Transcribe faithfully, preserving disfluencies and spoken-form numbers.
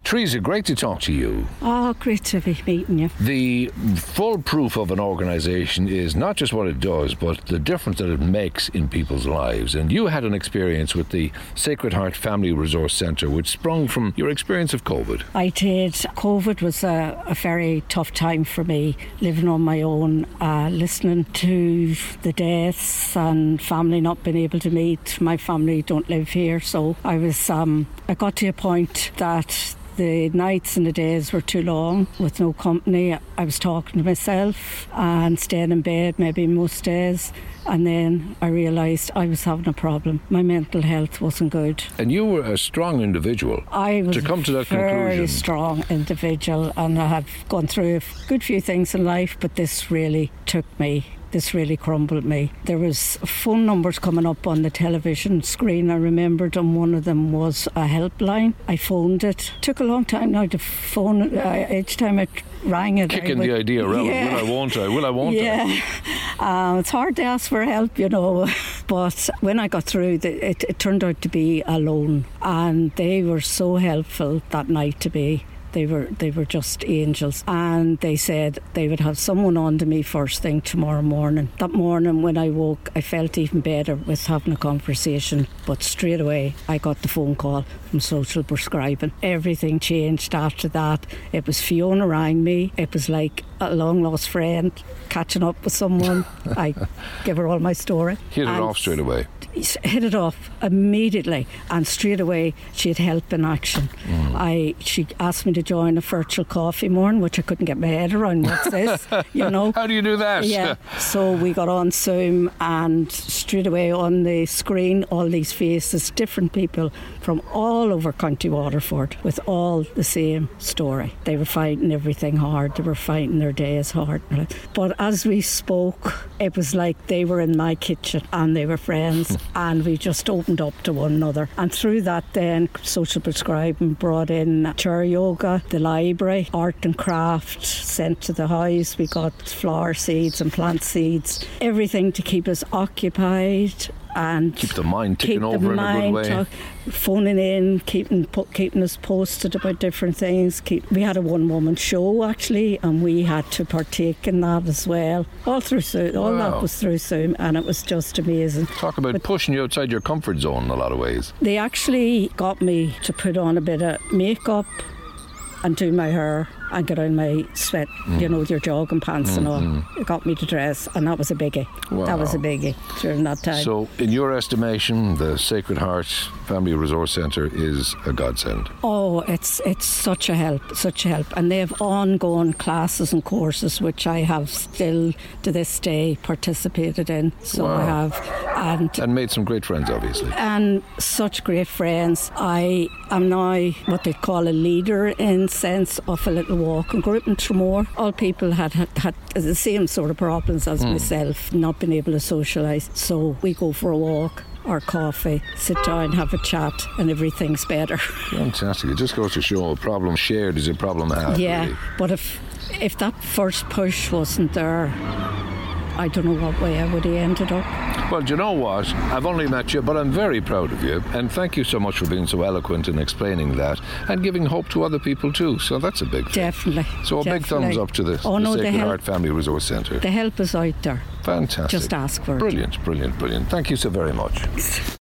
Teresa, great to talk to you. Oh, great to be meeting you. The full proof of an organisation is not just what it does, but the difference that it makes in people's lives. And you had an experience with the Sacred Heart Family Resource Centre, which sprung from your experience of COVID. I did. COVID was a, a very tough time for me, living on my own, uh, listening to the deaths and family not being able to meet. My family don't live here, so I was. Um, I got to a point that the nights and the days were too long with no company. I was talking to myself and staying in bed maybe most days, and then I realised I was having a problem. My mental health wasn't good. And you were a strong individual. I was to come to that a very conclusion. strong individual, and I have gone through a good few things in life, but this really took me. This really crumbled me. There was phone numbers coming up on the television screen, I remembered, and one of them was a helpline. I phoned it. Took a long time now to phone it. Uh, each time I rang it, Kicking I would, the idea around. Yeah. Will I, won't I? Will I, won't yeah. I? Uh, it's hard to ask for help, you know. But when I got through, the, it, it turned out to be a loan. And they were so helpful that night to me. They were they were just angels, and they said they would have someone on to me first thing tomorrow morning. That morning when I woke, I felt even better with having a conversation, but straight away I got the phone call from social prescribing. Everything changed after that. It was Fiona rang me. It was like a long lost friend catching up with someone. I give her all my story. Hit it off straight away. Hit it off immediately, and straight away she had help in action. Mm. I she asked me to join a virtual coffee morning, which I couldn't get my head around. What's this? You know? How do you do that? Yeah. So we got on Zoom, and straight away on the screen, all these faces, different people from all over County Waterford, with all the same story. They were fighting everything hard. They were fighting their days hard. But as we spoke, it was like they were in my kitchen and they were friends. And we just opened up to one another. And through that then, social prescribing brought in chair yoga, the library, art and craft sent to the house. We got flower seeds and plant seeds, everything to keep us occupied and keep the mind ticking keep over the in mind a good way. Talk, phoning in, keeping po- keeping us posted about different things. Keep, we had a one-woman show actually, and we had to partake in that as well. All through Zoom, all wow. that was through Zoom, and it was just amazing. Talk about but pushing you outside your comfort zone in a lot of ways. They actually got me to put on a bit of makeup and do my hair and get on my sweat, mm. you know, your jogging pants mm, and all. Mm. It got me to dress, and that was a biggie. Wow. That was a biggie during that time. So, in your estimation, the Sacred Heart Family Resource Centre is a godsend? Oh, it's it's such a help, such a help. And they have ongoing classes and courses, which I have still, to this day, participated in. So wow. I have. And, and made some great friends, obviously. And such great friends. I am now what they call a leader in sense of a little walking group in Tramore. All people had, had had the same sort of problems as mm. myself, not being able to socialise. So we go for a walk or coffee, sit down, have a chat, and everything's better. Fantastic. It just goes to show a problem shared is a problem half. Yeah, really. But if if that first push wasn't there, I don't know what way I would have ended up. Well, do you know what? I've only met you, but I'm very proud of you. And thank you so much for being so eloquent in explaining that and giving hope to other people too. So that's a big thing. Definitely. So a definitely. big thumbs up to this, oh, the no, Sacred the help, Heart Family Resource Centre. The help is out there. Fantastic. Just ask for it. Brilliant, brilliant, brilliant. Thank you so very much.